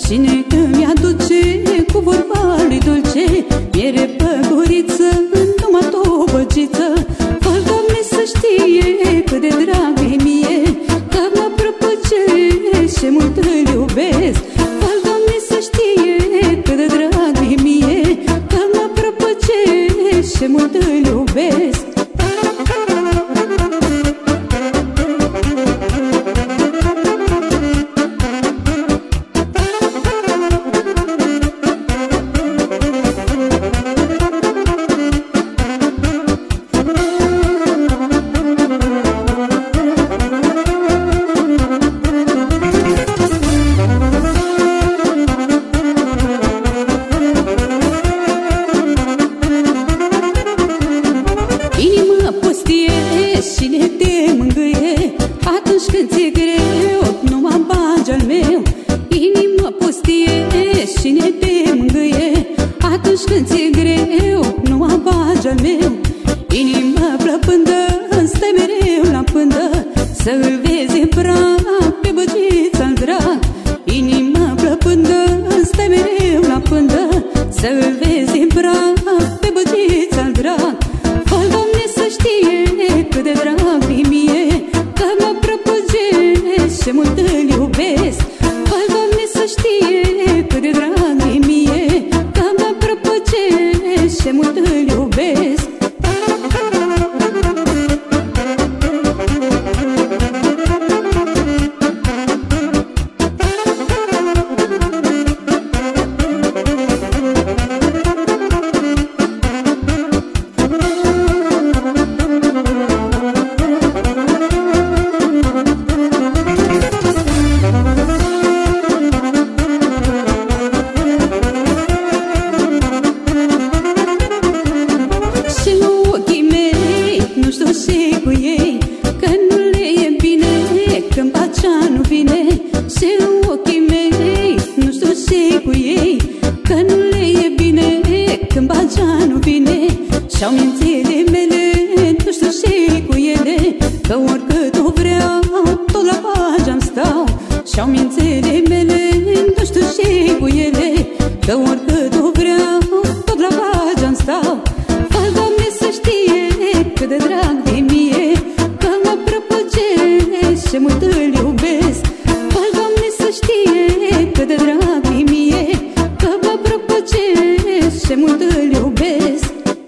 Cine îmi aduce cu vorba lui dulce miere pe guriță, numai o băgiță? Fă, Doamne, să știe cât de drag e mie, că mă prăpăcește, mult îl iubesc. Fă, Doamne, să știe cât de drag e mie, că mă prăpăcește, mult îl iubesc. Cine te mângâie atunci când ți-e greu, numai bagi al meu. Inima pustie, cine te mângâie atunci când ți-e greu, numai bagi al meu. Inima plăpândă, stai mereu la pândă, să-l vezi în prag pe băgița-l drag. Inima plăpândă, stai mereu la pândă, să-l vezi în prag pe băgița-l drag. Fă, Doamne, să știe cât de drag e mie, că mă prăpăgește, mult îl iubesc. Fă, Doamne, să știe cât de drag e mie, că mă prăpăgește, mult îl iubesc. Și cu ei, că nu le e bine când pacea nu vine. Și în ochii mei, nu știu și cu ei, că nu le e bine când pacea nu vine. Și-au mințile mele, nu știu și cu ele, că oricât o vreau, tot la pagea-mi stau. Și-au mințile mele, nu știu și cu ele, că oricât o vreau, tot la pagea-mi stau. Fă, Doamne, să știe cât de drag e mie, că mă prăpăgește, mult îl iubesc. Fă, Doamne, să știe cât de drag e mie, că mă prăpăgește, mult îl iubesc.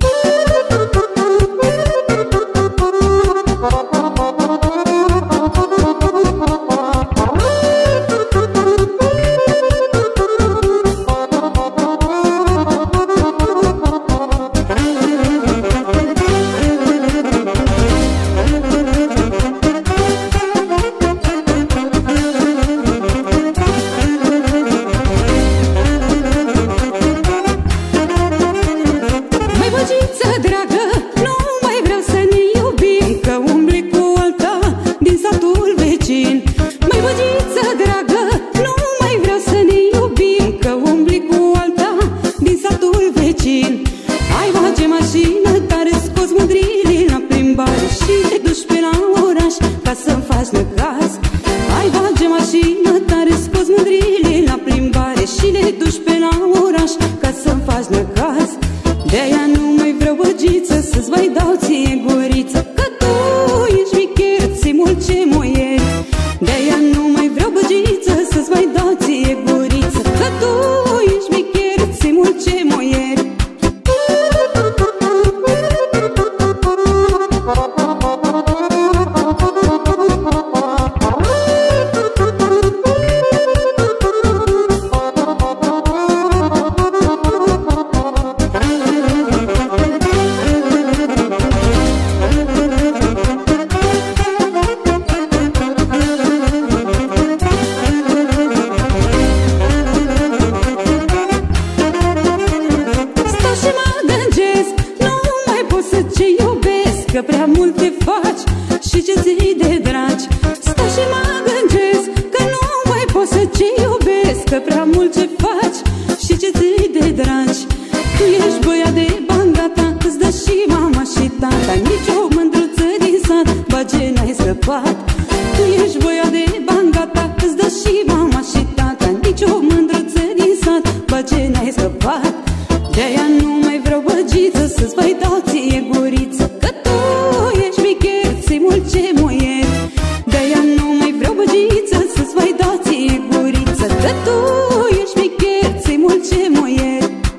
Ai bage mașină tare, scoți mândrile la plimbare și te duci pe la oraș ca să-mi faci năcaz. Ai bage mașină tare, scoți mândrile la plimbare și le duci pe la oraș ca să-mi faci năcaz. De-aia nu mai vreau băgiță, să-ți mai dau ție guriță, că tu ești micher, ți mult ce moieri. De-aia nu mai vreau băgiță, să-ți mai dau ție guriță, că tu ești micher, ți mult ce moieri. Că prea mult te faci și ce ții de dragi. Stau și mă gândesc că nu mai pot să ce iubesc, că prea mult ce faci și ce ții de dragi. Tu ești băiat de banda ta, îți dă și mama și tata, nici o mândruță din sat, bage n-ai scăpat. Tu ești băiat de banda ta, îți dă și mama și tata, nici o mândruță ce n-ai scăpat. De-aia nu mai vreau băgiță să-ți mai dau ție guriță, că tu ești micher, ți-i mult ce muier. De-aia nu mai vreau băgiță să-ți mai dau ție guriță, că tu ești micher, ți-i mult ce muier.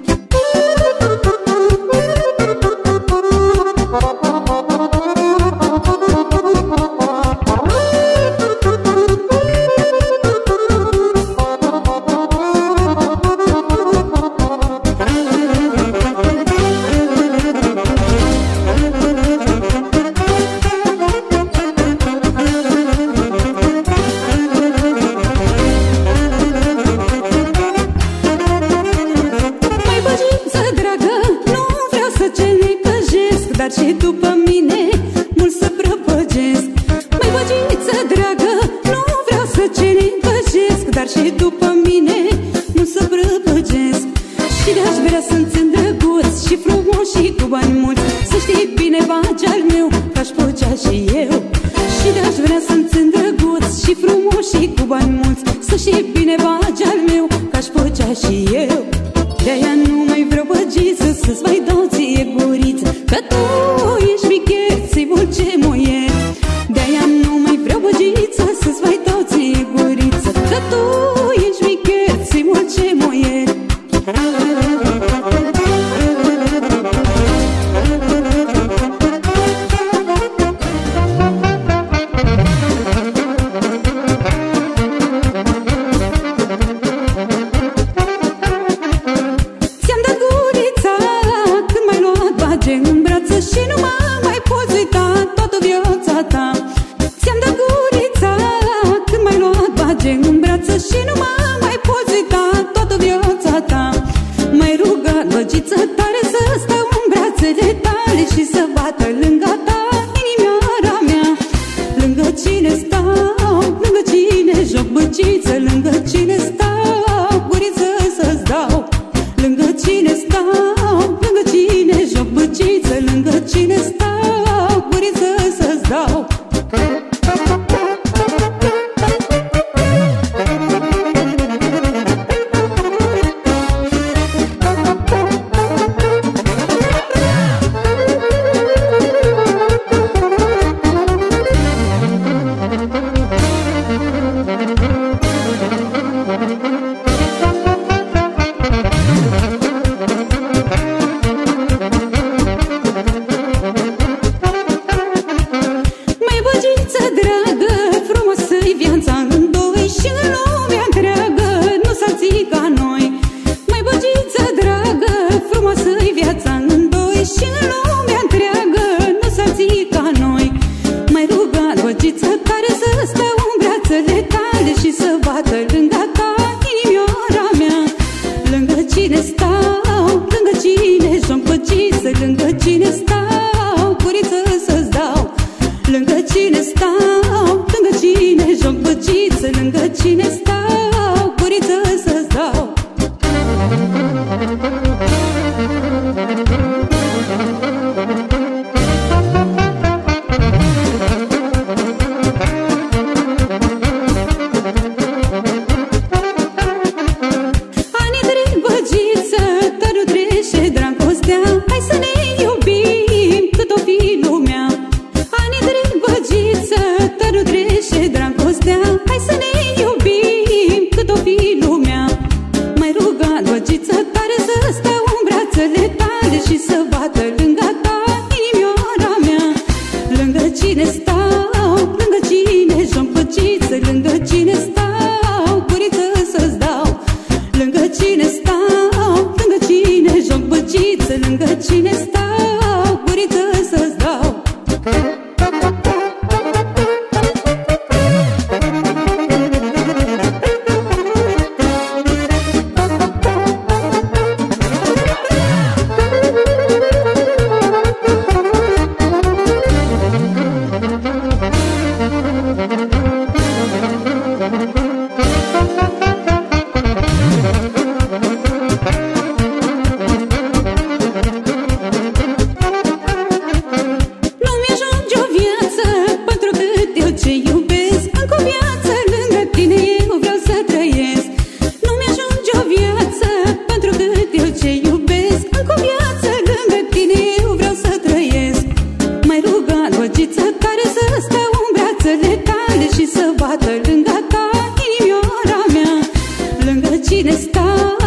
Dar și după mine mult să prăpăgesc. Măi băgiță dragă, nu vreau să ce necăjesc, dar și după mine mult să prăpăgesc. Și de-aș vrea să-ți îndrăgoț și frumos și cu bani mulți, să știi bine, bagi al meu, că-aș putea și eu. Și de-aș vrea să-ți îndrăgoț și frumos și cu bani mulți, să știi bine, bagi al meu, că-aș putea și eu. De-aia nu mai vreau băgiță să-ți mai dau ție guriță, că tu ești micher, ți-i mult ce muier. De-aia nu mai vreau băgiță să-ți mai dau ție guriță, că tu ești micher, ți-i mult ce muier. În brață și nu mai poți uita toată viața ta. Ți-am dat gurița când m-ai luat, bage în brață și nu mai poți uita toată viața ta. M-ai rugat, băgiță tare, să stau în brațele tale și să bată lângă ta inimioara mea. Lângă cine stau, lângă cine joc băgiță, lângă cine stau, guriță să-ți dau. Lângă cine stau, lângă cine joc băgiță, lângă cine stau, guriță să-ți dau. Băgiță care să stau în brațele tale și să bată lângă ta inimioara mea. Lângă cine stau, lângă cine joc băgiță, lângă cine stau, guriță să-ți dau. Lângă cine stau, lângă cine joc băgiță, lângă cine stau, guriță să-ți dau. Hai să ne iubim cât o fi lumea. Ani drept, băgiță, tăru trece dragostea. Hai să ne iubim cât o fi lumea. M-ai rugat, băgiță tare, să stau în brațele tale și să bată lângă ta inimioara mea. Lângă cine stau, lângă cine joc băgiță, lângă cine stau, guriță să-ți dau. Lângă cine stau, lângă cine joc băgiță, lângă cine stau, guriță să-ți dau. stai